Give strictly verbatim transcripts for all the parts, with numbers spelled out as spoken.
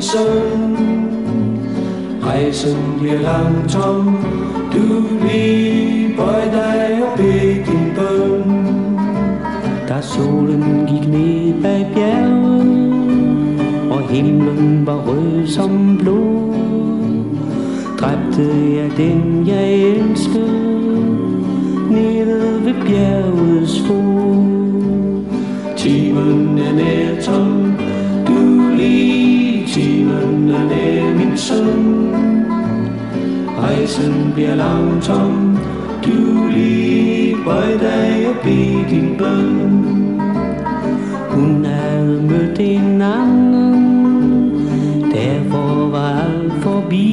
søn. Rejsen bliver langsom, du lige bøj dig og bed din bøn. Da solen gik ned bag bjerget, og himlen var rød som blod, dræbte jeg den jeg elskede, nede ved bjergets fod. Timen er nær tom, du lige, timen er nær min søn. Rejsen bliver langsom, du lige, bøj dig og bed din bøn. Hun havde mødt en anden, derfor var alt forbi.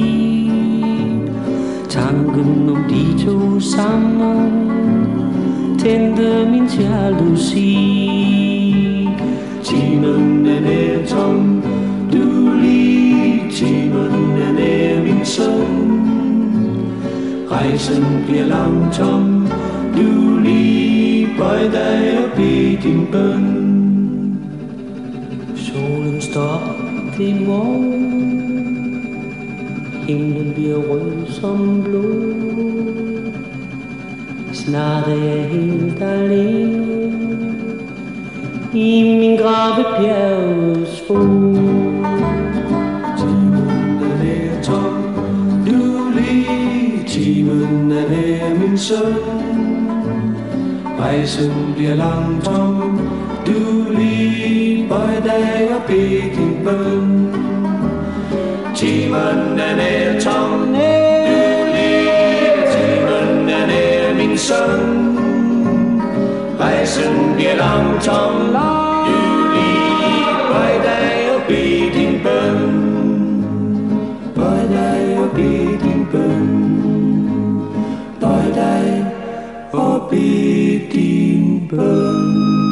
Tanken om de to sammen tændte min jalousi. Timen er nær tom, du lige, timen er nær min søn. Rejsen bliver langsom, du lige, bøj dig og bed din bøn. Solen står op til morgen, himlen bliver rød som blod. Snart er jeg helt alene i min grav ved bjergets fod. Timen er nær tom, du lige, timen er nær min søn. Rejsen bliver langsom, du lige, bøj dig og bed din bøn. Timen er nær tom, du lige, timen er nær min søn. Rejsen bliver langsom, du lige, bøj dig og bed din bøn. Bøj dig og bed din bøn. Bøj dig og bed din bøn.